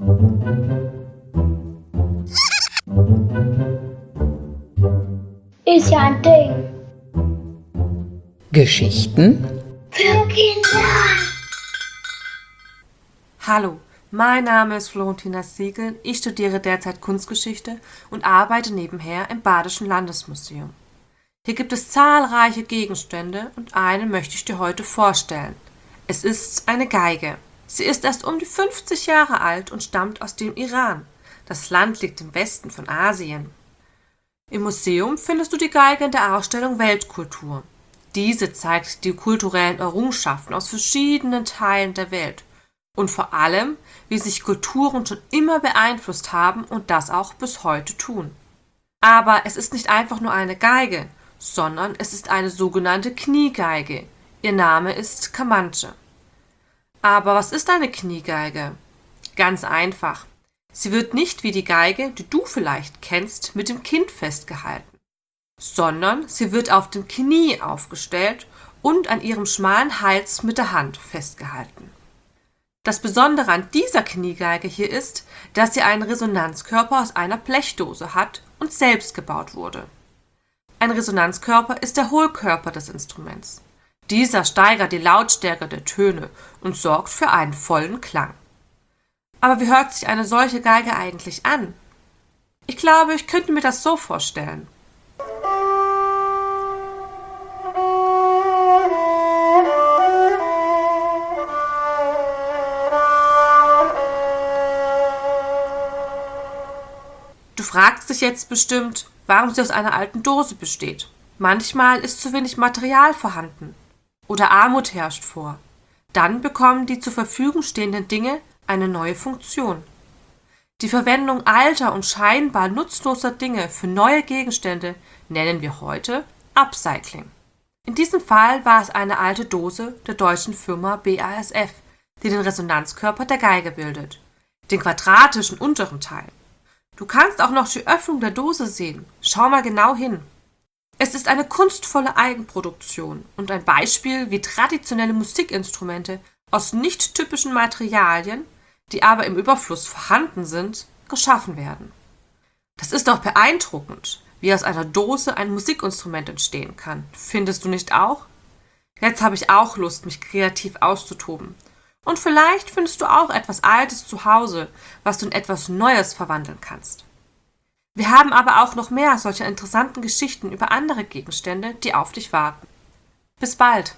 Ist ja ein Ding. Geschichten Für Kinder. Hallo, mein Name ist Florentina Siegel. Ich studiere derzeit Kunstgeschichte und arbeite nebenher im Badischen Landesmuseum. Hier gibt es zahlreiche Gegenstände und einen möchte ich dir heute vorstellen. Es ist eine Geige. Sie ist erst um die 50 Jahre alt und stammt aus dem Iran. Das Land liegt im Westen von Asien. Im Museum findest du die Geige in der Ausstellung Weltkultur. Diese zeigt die kulturellen Errungenschaften aus verschiedenen Teilen der Welt und vor allem, wie sich Kulturen schon immer beeinflusst haben und das auch bis heute tun. Aber es ist nicht einfach nur eine Geige, sondern es ist eine sogenannte Kniegeige. Ihr Name ist Kamanche. Aber was ist eine Kniegeige? Ganz einfach. Sie wird nicht wie die Geige, die du vielleicht kennst, mit dem Kinn festgehalten, sondern sie wird auf dem Knie aufgestellt und an ihrem schmalen Hals mit der Hand festgehalten. Das Besondere an dieser Kniegeige hier ist, dass sie einen Resonanzkörper aus einer Blechdose hat und selbst gebaut wurde. Ein Resonanzkörper ist der Hohlkörper des Instruments. Dieser steigert die Lautstärke der Töne und sorgt für einen vollen Klang. Aber wie hört sich eine solche Geige eigentlich an? Ich glaube, ich könnte mir das so vorstellen. Du fragst dich jetzt bestimmt, warum sie aus einer alten Dose besteht. Manchmal ist zu wenig Material vorhanden oder Armut herrscht vor. Dann bekommen die zur Verfügung stehenden Dinge eine neue Funktion. Die Verwendung alter und scheinbar nutzloser Dinge für neue Gegenstände nennen wir heute Upcycling. In diesem Fall war es eine alte Dose der deutschen Firma BASF, die den Resonanzkörper der Geige bildet, den quadratischen unteren Teil. Du kannst auch noch die Öffnung der Dose sehen. Schau mal genau hin. Es ist eine kunstvolle Eigenproduktion und ein Beispiel, wie traditionelle Musikinstrumente aus nicht typischen Materialien, die aber im Überfluss vorhanden sind, geschaffen werden. Das ist doch beeindruckend, wie aus einer Dose ein Musikinstrument entstehen kann. Findest du nicht auch? Jetzt habe ich auch Lust, mich kreativ auszutoben. Und vielleicht findest du auch etwas Altes zu Hause, was du in etwas Neues verwandeln kannst. Wir haben aber auch noch mehr solcher interessanten Geschichten über andere Gegenstände, die auf dich warten. Bis bald!